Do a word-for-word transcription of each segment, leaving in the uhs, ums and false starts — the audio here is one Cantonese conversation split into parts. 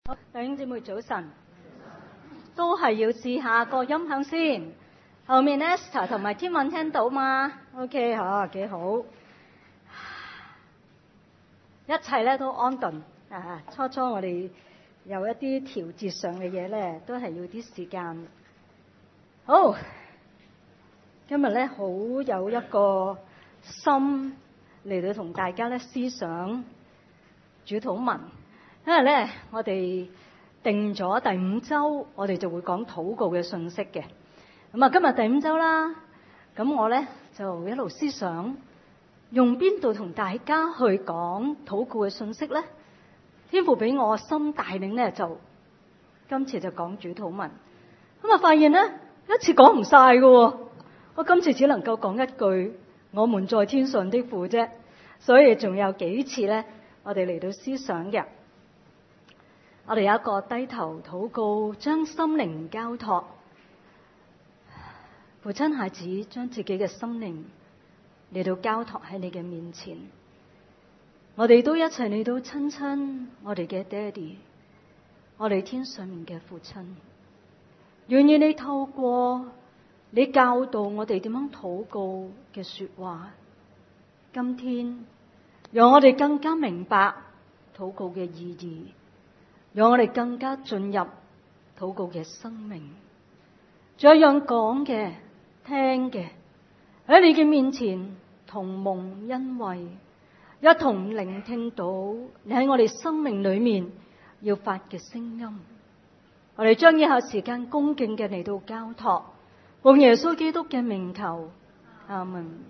好，弟兄姊妹早晨，都係要試下個音響先。後面 Esther 同埋天文聽到嘛 ？OK 嚇，幾好。一切咧都安頓啊！初初我哋有一啲調節上嘅嘢咧，都係要啲時間。好，今日咧好有一個心嚟到同大家咧思想主禱文。因為咧，我哋定咗第五週，我哋就會講禱告嘅信息嘅。咁啊，今日第五週啦，咁我咧就一路思想，用邊度同大家去講禱告嘅信息咧？天父俾我心帶領咧，就今次就講主禱文。咁啊，發現咧一次講唔晒㗎，我今次只能夠講一句：我們在天上的父啫。所以仲有幾次咧，我哋嚟到思想嘅。我哋有一個低頭禱告，將心靈交託。父親孩子將自己嘅心靈嚟到交託喺你嘅面前，我哋都一齊嚟到親親我哋嘅爹哋，我哋天上面嘅父親。願意你透過你教導我哋點樣禱告嘅說話，今天讓我哋更加明白禱告嘅意義，讓我哋更加進入禱告嘅生命，再讓講嘅、聽嘅喺你嘅面前同蒙恩惠，一同聆聽到你喺我哋生命裏面要發嘅聲音。我哋將以後時間恭敬嘅嚟到交託，奉耶穌基督嘅名求，阿門。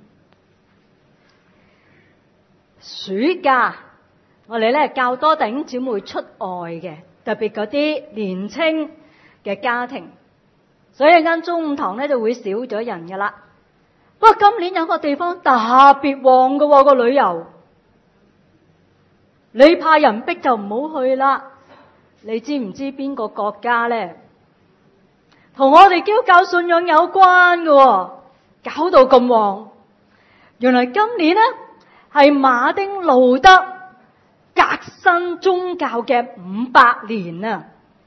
暑假我哋咧較多弟兄姊妹出外嘅，特別嗰啲年青嘅家庭，所以間中午堂咧就會少咗人噶啦。不過今年有個地方特別旺噶喎，個旅遊，你怕人逼就唔好去啦。你知唔知邊個國家咧？同我哋基督教信仰有關噶喎，搞到咁旺。原來今年咧係馬丁路德革新宗教嘅五百年啊！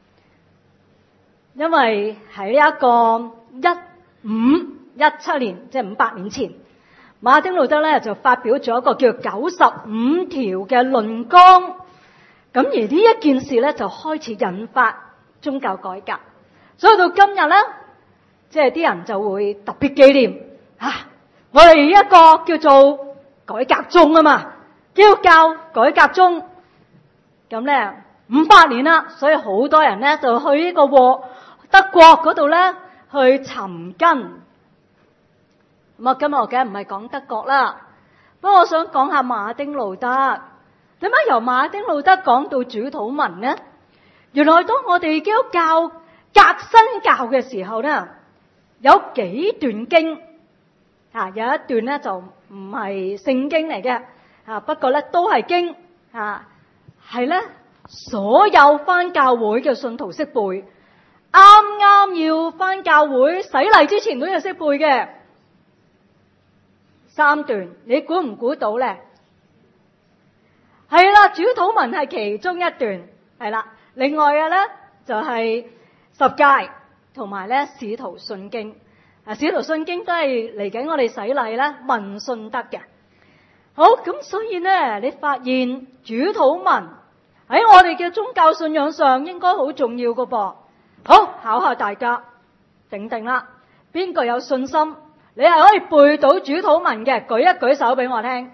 因為喺一個一五一七年，即係五百年前，馬丁路德咧就發表咗一個叫九十五條嘅論綱。咁而呢一件事咧就開始引發宗教改革，所以到今日咧，即係啲人就會特別紀念啊！我哋一個叫做改革宗啊嘛，基督教改革宗，咁咧五百年啦，所以好多人咧就去呢個德國嗰度咧去尋根。咁啊，今日我梗係唔係講德國啦，不過我想講下馬丁路德。點解由馬丁路德講到主禱文呢？原來當我哋基督教革新教嘅時候咧，有幾段經啊，有一段咧就唔係聖經嚟嘅啊，不過咧都係經啊，係咧所有返教會嘅信徒識背，啱啱要返教會洗禮之前都要識背嘅三段，你估唔估到咧？係啦，主禱文係其中一段，係啦。另外嘅咧就係十誡同埋咧使徒信經。啊，使徒信經都係嚟緊我哋洗禮咧問信德嘅。好，咁所以咧，你發現主禱文喺我哋嘅宗教信仰上應該好重要噶噃。好，考下大家，定定啦，邊個有信心？你係可以背到主禱文嘅，舉一舉手俾我聽。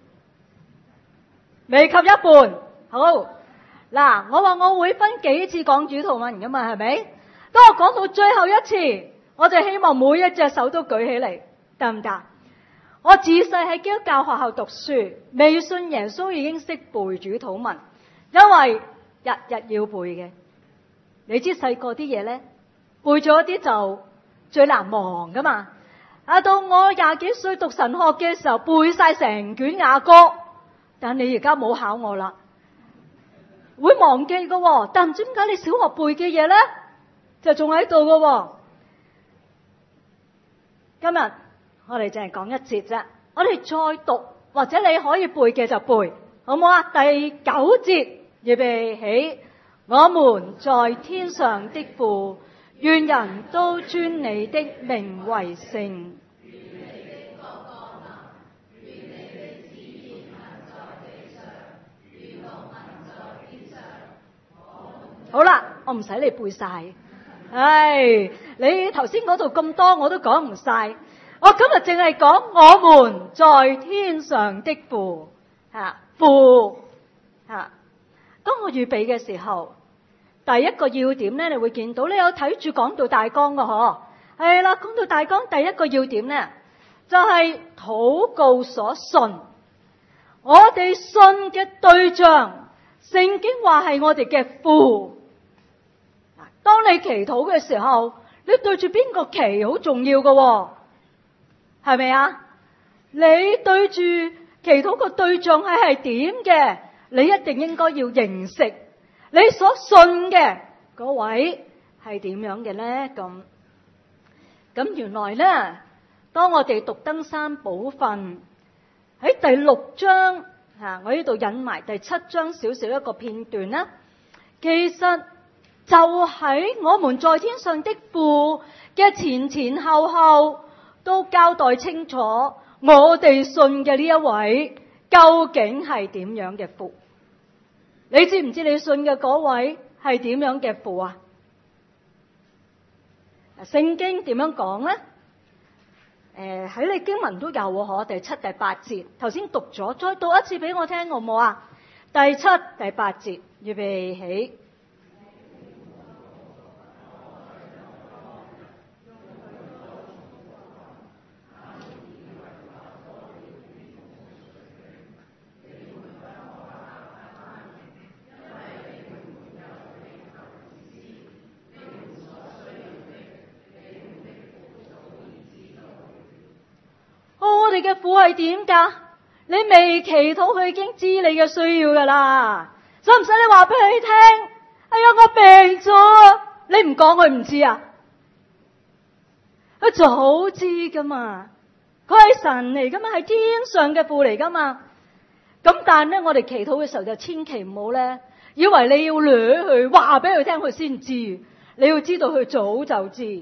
未及一半，好嗱，我話我會分幾次講主禱文噶嘛，係咪？當我講到最後一次，我就希望每一隻手都舉起嚟，得唔得？我自細喺基督教學校讀書，未信耶穌已經識背主禱文，因為日日要背嘅。你知細個啲嘢咧，背咗啲就最難忘噶嘛。啊，到我廿幾歲讀神學嘅時候，背晒成卷雅歌。但你而家冇考我啦，會忘記㗎，但唔知點解你小學背嘅嘢咧，就仲喺度㗎。今日我哋淨係講一節啫，我哋再讀，或者你可以背嘅就背，好唔好啊？第九節，預備起， 我們在天上的父，願人都尊你的名為聖。好啦，我唔使你背晒。唉，你頭先嗰度咁多，我都講唔晒。我今日淨係講我們在天上的父，吓父吓。當我預備嘅時候，第一個要點咧，你會見到你有睇住講道大綱嘅嗬，係啦，講道大綱第一個要點咧，就係禱告所信。我哋信嘅對象，聖經話係我哋嘅父。當你祈禱嘅時候，你對住邊個祈好重要嘅，係咪啊？你對住祈禱個對象係係點嘅，你一定應該要認識你所信嘅嗰位係點樣嘅咧？咁咁原來咧，當我哋讀登山寶訓喺第六章吓，我呢度引埋第七章少少一個片段啦，其實就喺我們在天上的父嘅前前後後都交代清楚，我哋信嘅呢一位究竟係點樣嘅父？你知唔知你信嘅嗰位係點樣嘅父啊？聖經點樣講呢？誒，喺你經文都有喎，第七、第八節，頭先讀咗，再讀一次俾我聽好唔好啊？第七、第八節，預備起。你嘅父係點噶？你未祈禱，佢已經知你嘅需要噶啦。使唔使你話俾佢聽？哎呀，我病咗，你唔講佢唔知啊？佢早知噶嘛？佢係神嚟噶嘛？係天上嘅父嚟噶嘛？咁但係咧，我哋祈禱嘅時候就千祈唔好咧，以為你要掠佢，話俾佢聽佢先知。你要知道佢早就知。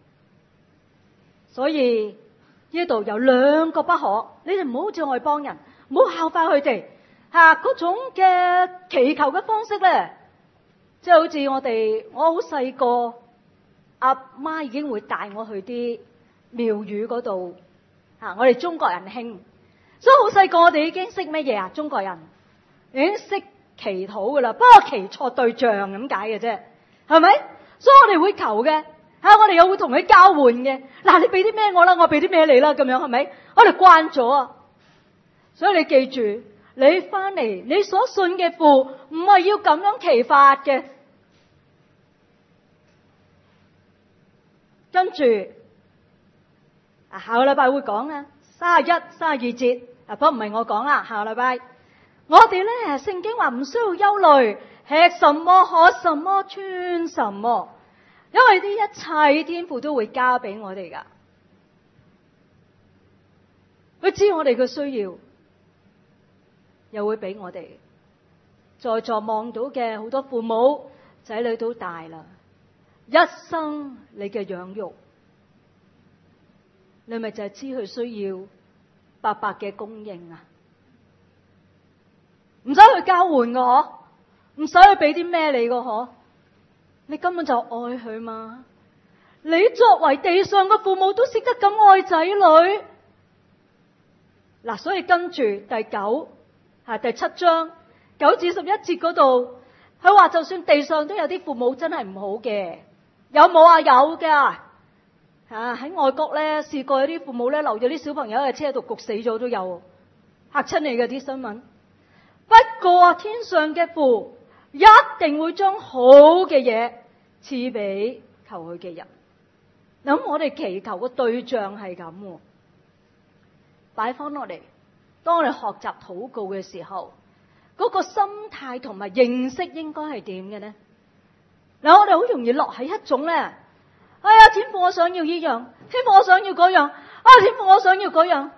所以呢度有兩個不可，你哋唔好好似外邦人，唔好效法佢哋吓嗰種嘅祈求嘅方式咧，即係好似我哋，我好細個，阿媽已經會帶我去啲廟宇嗰度吓，我哋中國人興，所以好細個我哋已經識乜嘢啊？中國人已經識祈禱噶啦，不過祈錯對象咁解嘅啫，係咪？所以我哋會求嘅。吓，我哋又會同佢交換嘅。嗱，你俾啲咩我啦，我俾啲咩你啦，咁樣係咪？我哋慣咗啊。所以你記住，你翻嚟，你所信嘅父唔係要咁樣祈法嘅。跟住啊，下個禮拜會講啊，三十一、三十二節啊，不過唔係我講啦，下個禮拜我哋咧，聖經話唔需要憂慮，吃什麼、喝什麼、穿什麼。因為啲一切天父都會交俾我哋噶，佢知我哋嘅需要，又會俾我哋。在座望到嘅好多父母仔女都大啦，一生你嘅養育，你咪就係知佢需要白白嘅供應啊！唔使去交換噶嗬，唔使去俾啲咩你噶嗬。你根本就愛佢嘛？你作為地上嘅父母都識得咁愛仔女，嗱，所以跟住第九係第七章九至十一節嗰度，佢話就算地上都有啲父母真係唔好嘅，有冇啊？有噶吓，喺外國咧試過有啲父母咧留咗啲小朋友喺車度焗死咗都有，嚇親你嘅啲新聞。不過啊，天上嘅父一定會將好嘅嘢賜俾求佢嘅人。咁我哋祈求嘅對象係咁，擺翻落嚟。當我哋學習禱告嘅時候，嗰個心態同埋認識應該係點嘅呢？嗱，我哋好容易落喺一種咧，哎呀，天父我想要呢樣，天父我想要嗰樣，啊，天父我想要嗰樣，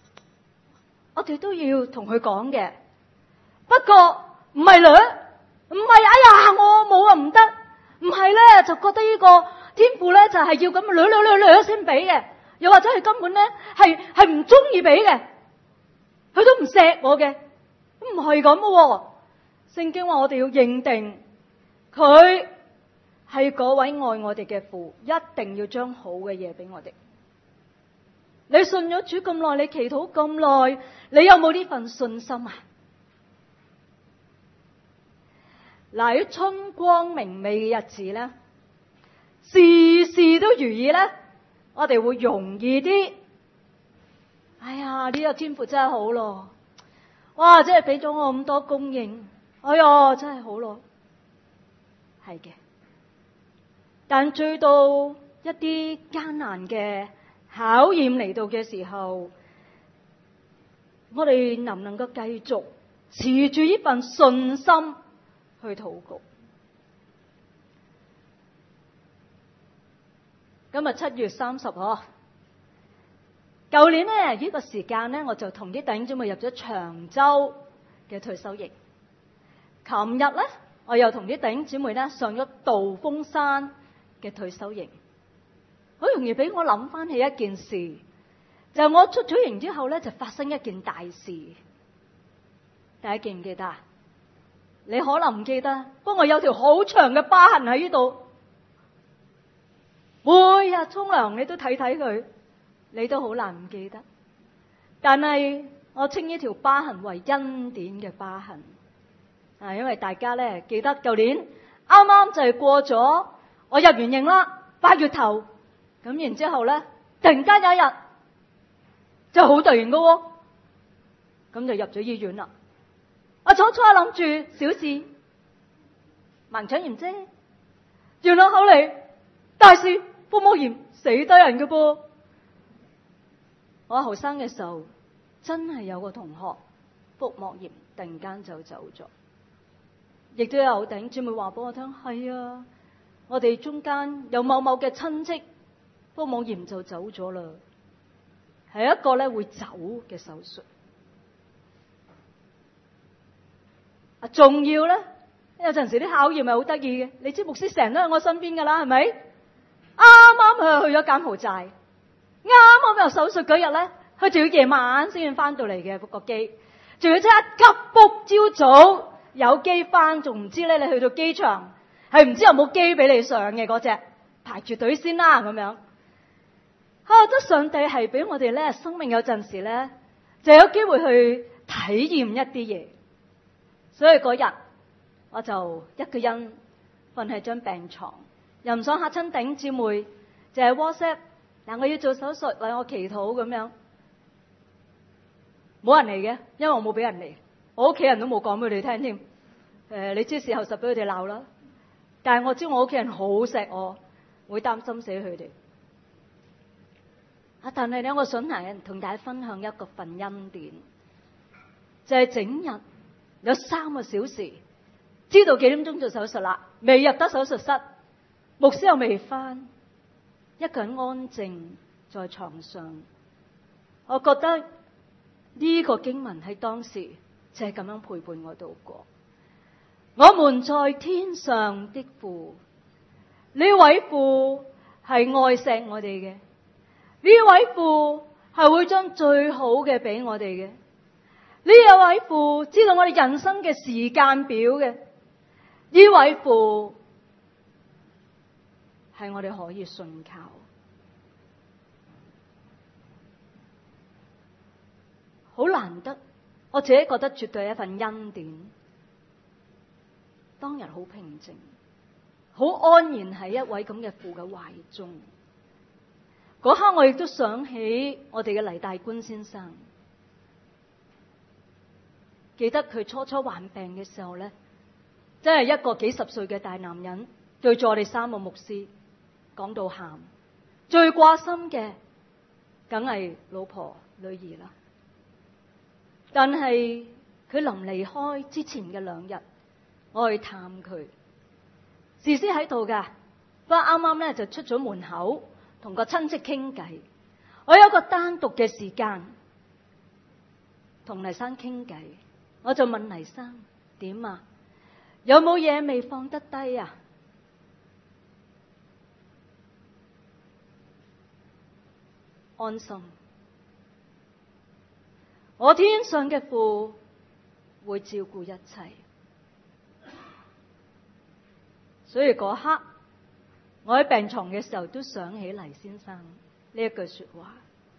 我哋都要同佢講嘅。不過唔係咧， 唔係，哎呀，我冇啊，唔得。唔係咧，就覺得呢個天父咧就係要咁掠掠掠掠先俾嘅，又或者佢根本咧係係唔中意俾嘅，佢都唔錫我嘅，唔係咁嘅。聖經話我哋要認定佢係嗰位愛我哋嘅父，一定要將好嘅嘢俾我哋。你信咗主咁耐，你祈禱咁耐，你有冇呢份信心啊？嗱，喺春光明媚嘅日子咧，事事都如意咧，我哋會容易啲。哎呀，呢個天父真係好咯，哇，真係俾咗我咁多供應，哎呀，真係好咯。係嘅，但追到一啲艱難嘅考驗嚟到嘅時候，我哋能唔能夠繼續持住呢份信心去禱告？今日七月三十號，舊年咧呢個時間咧，我就同啲弟兄姊妹入咗長洲嘅退休營。琴日咧，我又同啲弟兄姊妹咧上咗道風山嘅退休營。好容易俾我諗翻起一件事，就係我出咗營之後咧，就發生一件大事。大家記唔記得啊？你可能唔記得，不過我有條好長嘅疤痕喺呢度。每日沖涼你都睇睇佢，你都好難唔記得。但係我稱呢條疤痕為恩典嘅疤痕啊，因為大家咧記得舊年啱啱就係過咗我入完營啦，八月頭咁，然之後咧突然間有一日就好突然噶喎，咁就入咗醫院啦。我初初諗住小事，盲腸炎啫，原來後嚟大事，腹膜炎，死低人㗎噃。我後生嘅時候真係有個同學腹膜炎，突然間就走咗。亦都有弟兄姊妹話俾我聽，係啊，我哋中間有某某嘅親戚腹膜炎就走咗啦，係一個咧會走嘅手術。啊，仲要咧，有陣時啲考驗係好得意嘅。你知牧師成日都喺我身邊噶啦，係咪？啱啱佢去咗柬埔寨，啱啱有手術嗰日咧，佢仲要夜晚先至翻到嚟嘅，個機，仲要即刻急 book 朝早有機翻，仲唔知咧你去到機場係唔知有冇機俾你上嘅嗰隻，排住隊先啦咁樣。我覺得上帝係俾我哋咧，生命有陣時咧就有機會去體驗一啲嘢。所以嗰日我就一個人瞓喺張病床，又唔想嚇親頂姊妹，就係 WhatsApp 嗱，我要做手術，為我祈禱咁樣。冇人嚟嘅，因為我冇俾人嚟，我屋企人都冇講俾佢哋聽添。誒、呃，你知事後實俾佢哋鬧啦。但係我知我屋企人好錫我，會擔心死佢哋。啊，但係咧，我想同大家分享一個份恩典，就係、是、整日。有三個小時，知道幾點鐘做手術啦，未入得手術室，牧師又未返，一個人安靜在床上。我覺得呢個經文喺當時就係咁樣陪伴我度過。我們在天上的父，呢位父係愛錫我哋嘅，呢位父係會將最好嘅俾我哋嘅。呢位父知道我哋人生嘅時間表嘅，呢位父係我哋可以信靠。好難得，我自己覺得絕對係一份恩典。當日好平靜，好安然喺一位咁嘅父嘅懷中。嗰刻我亦都想起我哋嘅黎大官先生。記得佢初初患病嘅時候咧，真係一個幾十歲嘅大男人，對住我哋三個牧師講到喊，最掛心嘅梗係老婆女兒啦。但係佢臨離開之前嘅兩日，我去探佢，事師喺度噶，不過啱啱咧就出咗門口同個親戚傾偈。我有個單獨嘅時間同黎生傾偈。我就問黎生點啊？ 有冇嘢未放得低啊？安心，我天上嘅父會照顧一切。所以嗰刻，我喺病床嘅時候都想起黎先生呢一句說話。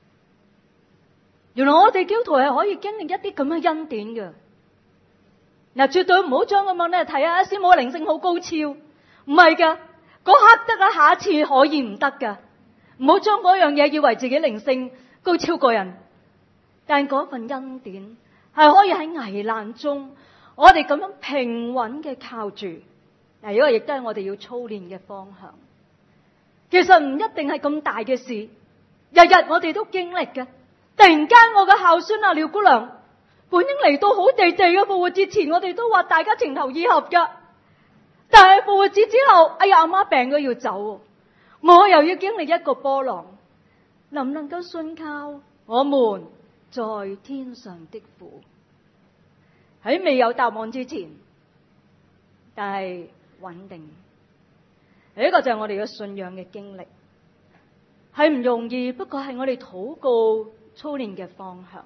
原來我哋基督徒係可以經歷一啲咁嘅恩典嘅。嗱，絕對唔好將咁樣咧睇下師母嘅靈性好高超，唔係噶，嗰刻得啊，下一次可以唔得噶。唔好將嗰樣嘢以為自己靈性高超過人，但嗰份恩典係可以喺危難中，我哋咁樣平穩嘅靠住。嗱，呢個亦都係我哋要操練嘅方向。其實唔一定係咁大嘅事，日日我哋都經歷嘅。突然間我嘅孝孫啊廖姑娘本應嚟到好地地嘅復活節前，我哋都話大家情投意合噶。但係復活節之後，哎呀，阿媽病咗要走，我又要經歷一個波浪。能唔能夠信靠我們在天上的父？喺未有答案之前，但係穩定，呢個就係我哋嘅信仰嘅經歷，係唔容易，不過係我哋禱告操練嘅方向。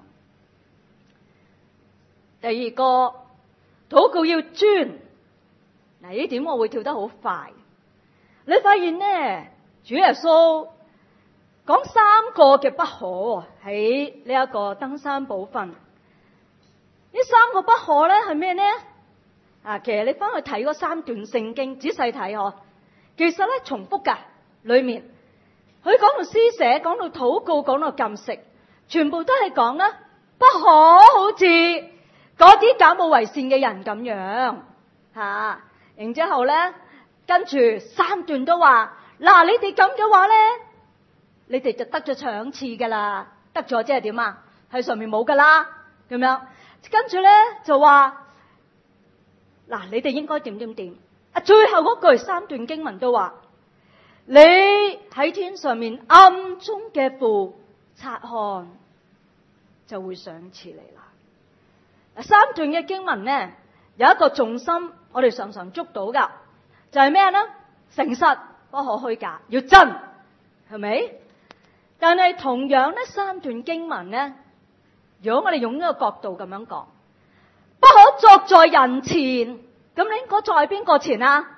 第二個，禱告要專。嗱，呢點我會跳得好快。你發現呢，主耶穌講三個嘅不可喺呢一個登山寶訓。呢三個不可咧係咩呢？啊，其實你翻去睇嗰三段聖經，仔細睇嗬，其實咧重複噶，裏面佢講到施捨，講到禱告，講到禁食，全部都係講啦，不可好似嗰啲假冒為善嘅人咁樣吓、啊。然之後咧，跟住三段都話，嗱，你哋咁嘅話咧，你哋就得咗賞賜噶啦，得咗即係點啊？喺上面冇噶啦，咁樣。跟住咧就話，嗱，你哋應該點點點。啊，最後嗰句三段經文都話，你喺天上面暗中嘅父察看，就會賞賜你啦。三段嘅經文咧有一個重心，我哋常常捉到噶，就係咩呢？誠實不可虛假，要真，係咪？但係同樣呢三段經文呢，如果我哋用呢個角度咁樣講，不可作在人前，咁你應該作喺邊個前啊？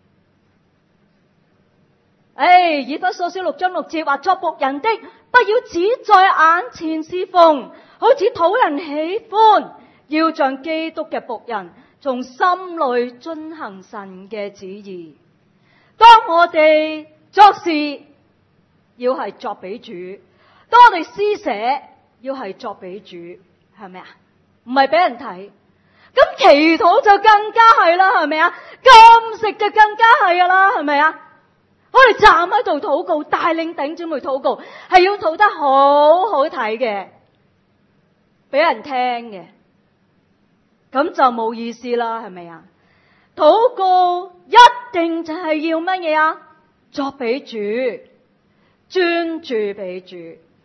誒，以弗所書六章六節話，作僕人的不要只在眼前侍奉，好似討人喜歡，要像基督嘅僕人，從心裏遵行神嘅旨意。當我哋作事要係作俾主，當我哋施捨要係作俾主，係咪啊？唔係俾人睇。咁祈禱就更加係啦，係咪啊？禁食就更加係噶啦，係咪啊？我哋站喺度禱告，帶領弟兄姊妹禱告，係要禱得好好睇嘅，俾人聽嘅，咁就冇意思啦，係咪啊？禱告一定就係要乜嘢啊？作俾主，專注俾主。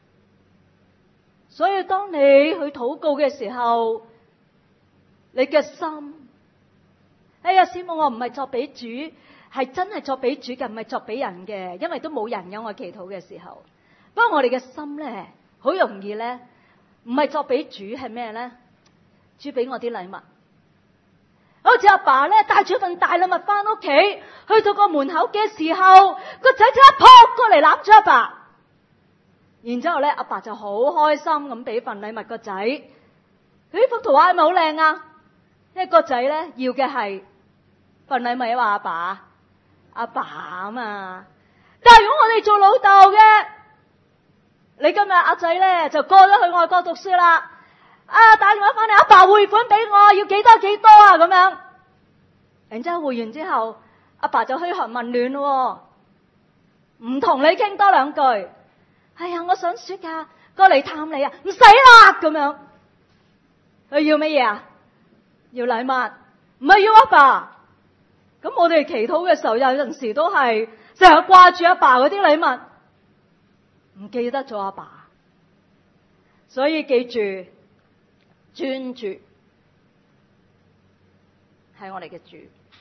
所以當你去禱告嘅時候，你嘅心，哎呀，師母，我唔係作俾主，係真係作俾主嘅，唔係作俾人嘅，因為都冇人有我祈禱嘅時候。不過我哋嘅心咧，好容易咧，唔係作俾主，係咩咧？主俾我啲禮物，好似阿爸咧帶住份大禮物翻屋企，去到個門口嘅時候，個仔即刻撲過嚟攬住阿爸。然之後咧，阿爸就好開心咁俾份禮物個仔。呢幅圖畫係咪好靚啊？因為個仔咧要嘅係份禮物，話阿爸，阿爸啊嘛。但係如果我哋做老豆嘅，你今日阿仔咧就過咗去外國讀書啦，啊打電話翻嚟，阿爸匯款俾我，要幾多幾多啊咁樣。然之後匯完之後，阿爸就噓寒問暖咯，唔同你傾多兩句。哎呀，我想暑假過嚟探你啊，唔使啦咁樣。佢要乜嘢啊？要禮物，唔係要阿爸。咁我哋祈禱嘅時候，有陣時都係成日掛住阿爸嗰啲禮物，唔記得咗阿爸。所以記住，專注係我哋嘅主。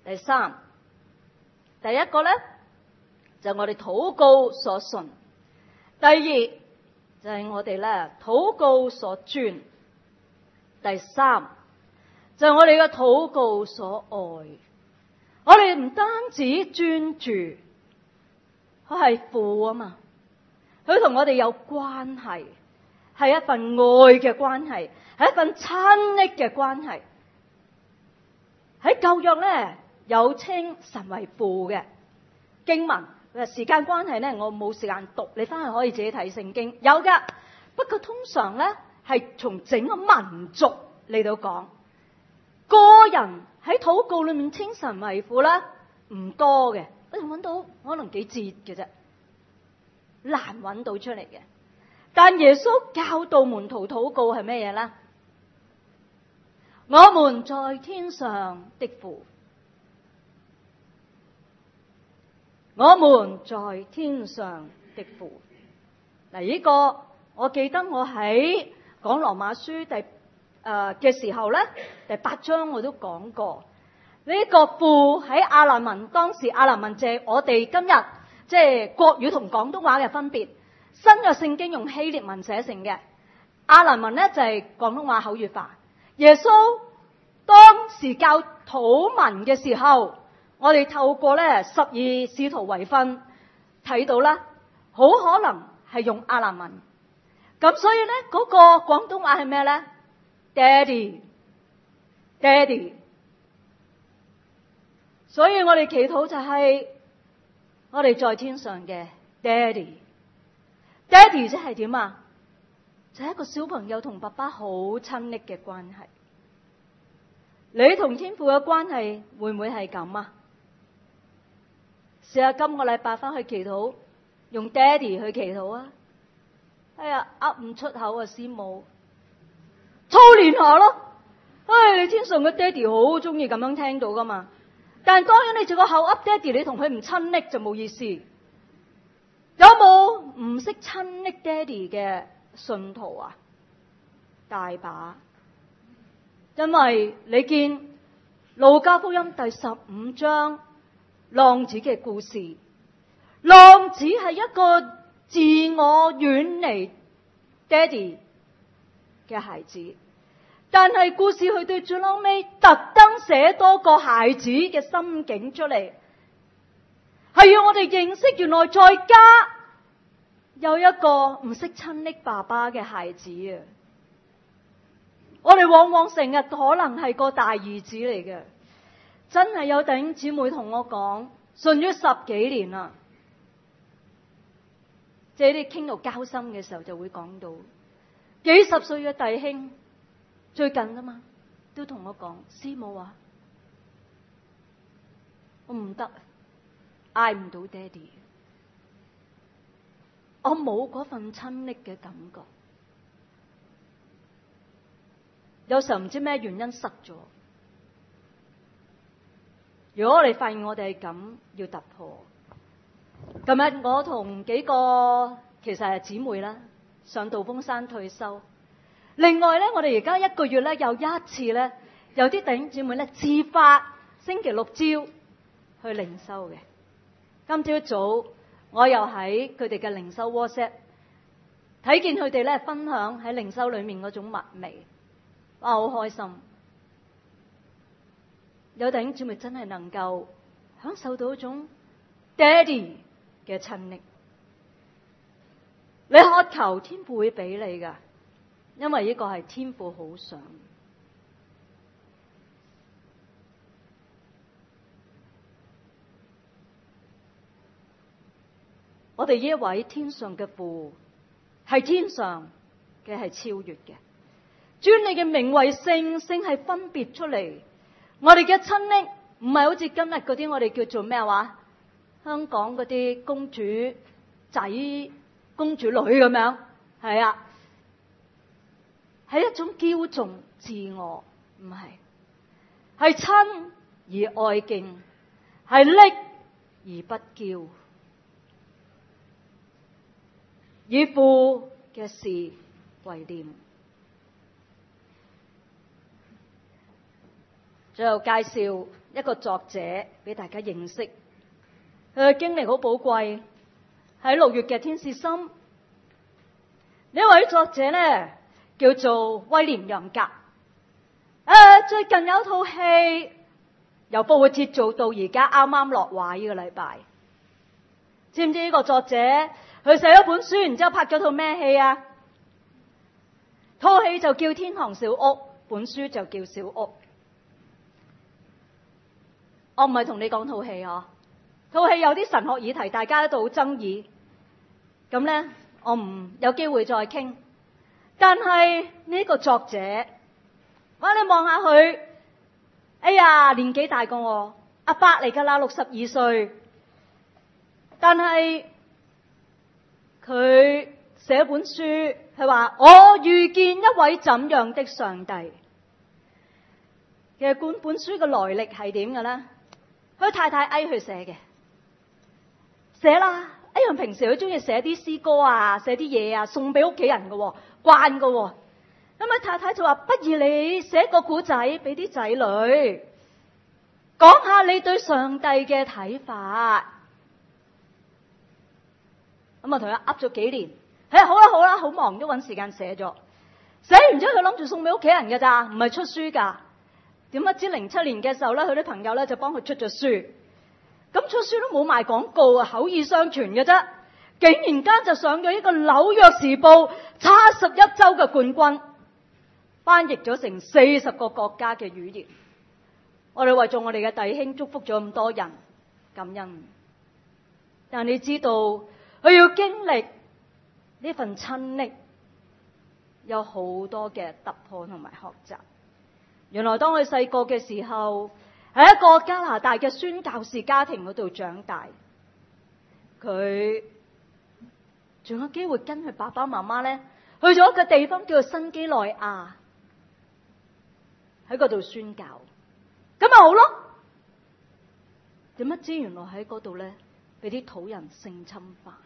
第三，第一個咧就係我哋禱告所信，第二就係我哋咧禱告所專，第三就係我哋嘅禱告所愛。我哋唔單止專注，佢係父啊嘛，佢同我哋有關係，係一份愛嘅關係，係一份親昵嘅關係。喺舊約咧有稱神為父嘅經文，時間關係咧我冇時間讀，你翻去可以自己睇聖經，有噶。不過通常咧係從整個民族嚟到講，個人喺禱告裏面稱神為父咧唔多嘅，我揾到可能幾節嘅啫，難揾到出嚟嘅。但耶穌教導門徒禱告係咩嘢咧？我們在天上的父，我們在天上的父。嗱，呢個我記得我喺講羅馬書第誒嘅時候咧，第八章我都講過。呢、這個父喺亞蘭文，當時亞蘭文就係我哋今日即係國語同廣東話嘅分別。新約聖經用希臘文寫成嘅，亞蘭文咧就係廣東話口語化。耶穌當時教禱文嘅時候，我哋透過咧十二使徒遺訓睇到啦，好可能係用亞蘭文。咁所以咧嗰個廣東話係咩咧？爹哋，爹哋。所以我哋祈禱就係我哋在天上嘅爹哋。爹哋即係點啊？就係一個小朋友同爸爸好親昵嘅關係。你同天父嘅關係會唔會係咁啊？試下今個禮拜翻去祈禱，用爹哋去祈禱啊！哎呀，噏唔出口啊，師母，操練下咯。唉，你天上嘅爹哋好中意咁樣聽到噶嘛？但係當然你做個口噏爹哋，你同佢唔親昵就冇意思。有冇唔識親昵爹哋嘅信徒啊？大把。因為你見路加福音第十五章浪子嘅故事，浪子係一個自我遠離爹哋嘅孩子，但係故事去到最後尾，特登寫多個孩子嘅心境出嚟，係要我哋認識原來在家有一個唔識親昵爸爸嘅孩子啊！我哋往往成日可能係個大兒子嚟嘅，真係有弟兄姊妹同我講，信咗十幾年啦，即係啲傾到交心嘅時候就會講到，幾十歲嘅弟兄最近啊嘛，都同我講，師母話我唔得，嗌唔到爹哋，我冇嗰份親昵嘅感覺。有時候唔知咩原因塞咗。如果我哋發現我哋係咁，要突破。今日我同幾個其實係姊妹啦，上道風山退休。另外咧，我哋而家一個月咧有一次咧，有啲弟兄姊妹咧自發星期六朝去靈修嘅。今朝早我又喺佢哋嘅靈修 WhatsApp 睇見佢哋咧分享喺靈修裏面嗰種蜜味。哇，好開心！有弟兄姊妹真係能夠享受到一種爹哋嘅親昵。你渴求天父會俾你噶，因為呢個係天父好想。我哋呢一位天上嘅父係天上嘅，係超越嘅。尊你嘅名為聖，聖係分別出嚟。我哋嘅親昵唔係好似今日嗰啲我哋叫做咩話？香港嗰啲公主仔、公主女咁樣，係啊，係一種驕縱自我，唔係，係親而愛敬，係昵而不驕，以父嘅事為念。最後介紹一個作者俾大家認識，佢嘅經歷好寶貴。喺六月嘅天使心，呢位作者咧叫做威廉楊格。誒、呃，最近有套戲由復活節做到而家，啱啱落畫呢個禮拜。知唔知呢個作者佢寫咗本書，然之後拍咗套咩戲啊？套戲就叫《天堂小屋》，本書就叫《小屋》。我唔係同你講套戲啊，套戲有啲神學議題，大家喺度爭議。咁咧，我唔有機會再傾。但係呢個作者，哇！你望下佢，哎呀，年紀大過我，阿伯嚟噶啦，六十二歲。但係佢寫本書，係話我遇見一位怎樣的上帝。其實本本書嘅來歷係點嘅咧？佢太太嗌佢寫嘅，寫啦。哎呀，平時佢中意寫啲詩歌啊，寫啲嘢啊，送俾屋企人嘅，慣嘅。咁啊，太太就話：不如你寫個古仔俾啲仔女，講下你對上帝嘅睇法。咁啊，同佢噏咗幾年，哎，好啦好啦，好忙都揾時間寫咗。寫完之後，佢諗住送俾屋企人嘅咋，唔係出書噶。點不知零七年嘅時候咧，佢啲朋友咧就幫佢出咗書。咁出書都冇賣廣告啊，口耳相傳嘅啫。竟然間就上咗一個紐約時報七十一周嘅冠軍，翻譯咗成四十個國家嘅語言。我哋為咗我哋嘅弟兄祝福咗咁多人，感恩。但你知道佢要經歷呢份親歷，有好多嘅突破同埋學習。原來當佢細個嘅時候，喺一個加拿大嘅宣教士家庭嗰度長大，佢仲有機會跟佢爸爸媽媽咧去咗一個地方叫做新幾內亞，喺嗰度宣教，咁咪好咯？點不知原來喺嗰度咧俾啲土人性侵犯，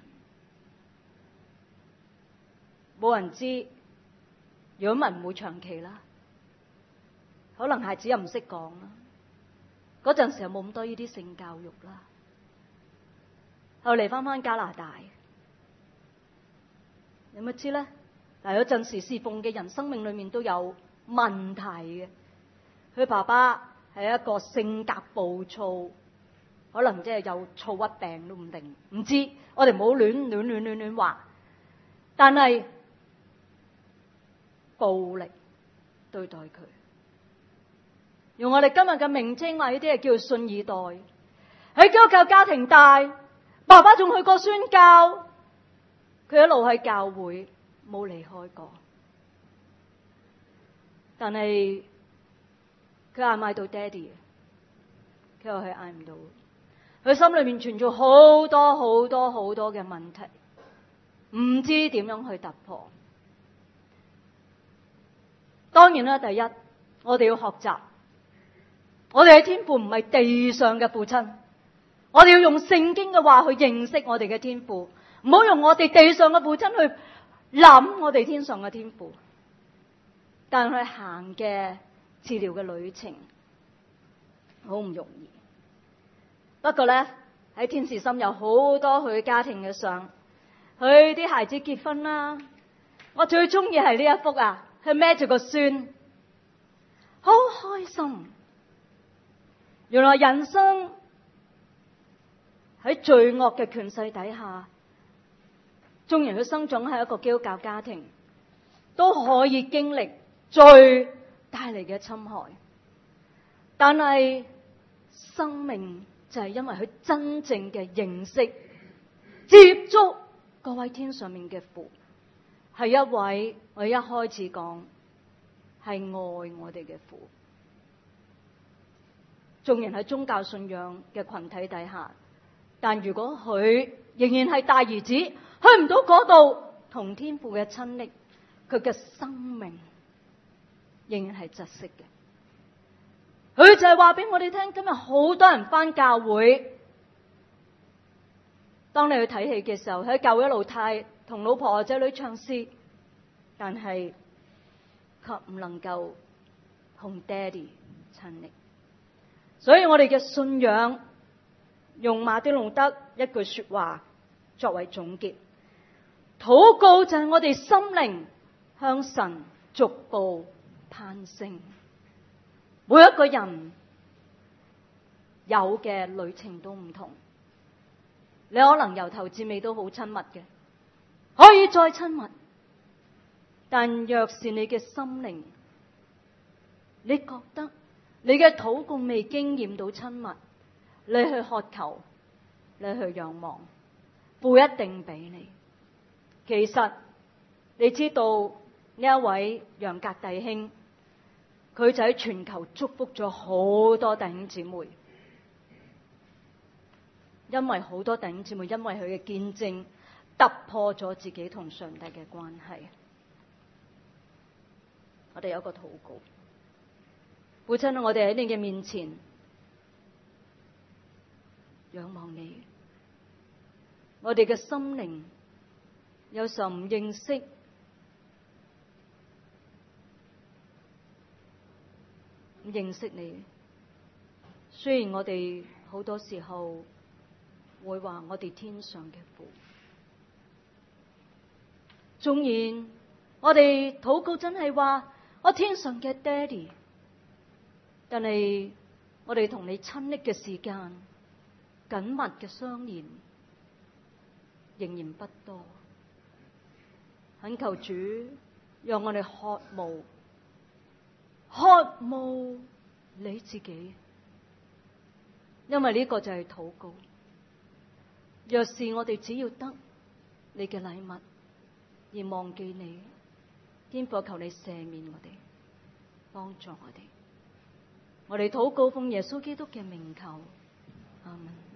冇人知，如果唔會長期啦，可能孩子又唔識講啦。嗰陣時又冇咁多呢啲性教育啦。後嚟翻翻加拿大，有乜知咧？嗱，有陣時侍奉嘅人生命裏面都有問題嘅。佢爸爸係一個性格暴躁，可能即係有躁鬱病都唔定，唔知。我哋唔好亂亂亂亂亂話。但係暴力對待佢。用我哋今日嘅名稱話，呢啲係叫做信二代。喺基督教家庭大，爸爸仲去過宣教，佢一路喺教會冇離開過。但係佢嗌唔到爹哋，佢話佢嗌唔到，佢心裏面存咗好多好多好多嘅問題，唔知點樣去突破。當然啦，第一我哋要學習。我哋嘅天父唔係地上嘅父親，我哋要用聖經嘅話去認識我哋嘅天父，唔好用我哋地上嘅父親去諗我哋天上嘅天父。但係行嘅治療嘅旅程好唔容易。不過咧，喺天使心有好多佢家庭嘅相，佢啲孩子結婚啦，我最中意係呢一幅啊，佢孭住個孫，好開心。原來人生喺罪惡嘅權勢底下，縱然佢生長喺一個基督教家庭，都可以經歷罪帶嚟嘅侵害。但係生命就係因為佢真正嘅認識、接觸嗰位天上面嘅父，係一位我一開始講係愛我哋嘅父。縱然喺宗教信仰嘅群體底下，但如果佢仍然係大兒子，去唔到嗰度同天父嘅親昵，佢嘅生命仍然係窒息嘅。佢就係話俾我哋聽，今日好多人返教會，當你去睇戲嘅時候，喺教會一路睇同老婆或者女唱詩，但係卻唔能夠同爹哋親昵。 所以我哋嘅信仰用馬丁路德一句說話作為總結，禱告就係我哋心靈向神逐步攀升。每一個人有嘅旅程都唔同，你可能由頭至尾都好親密嘅，可以再親密，但若是你嘅心靈，你覺得你嘅禱告未經驗到親密，你去渴求，你去仰望，父一定俾你。其實你知道呢一位楊格弟兄，佢就喺全球祝福咗好多弟兄姊妹，因為好多弟兄姊妹因為佢嘅見證突破咗自己同上帝嘅關係。我哋有個禱告，父親，我哋喺你嘅面前仰望你，我哋嘅心靈有時候唔認識，唔認識你。雖然我哋好多時候會話我哋天上嘅父，縱然我哋禱告真係話我天上嘅爹哋，但係我哋同你親昵嘅時間、緊密嘅相連仍然不多。懇求主讓我哋渴慕渴慕你自己，因為呢個就係禱告。若是我哋只要得你嘅禮物而忘記你，天父求你赦免我哋，幫助我哋。我哋禱告奉耶穌基督嘅名求，阿們。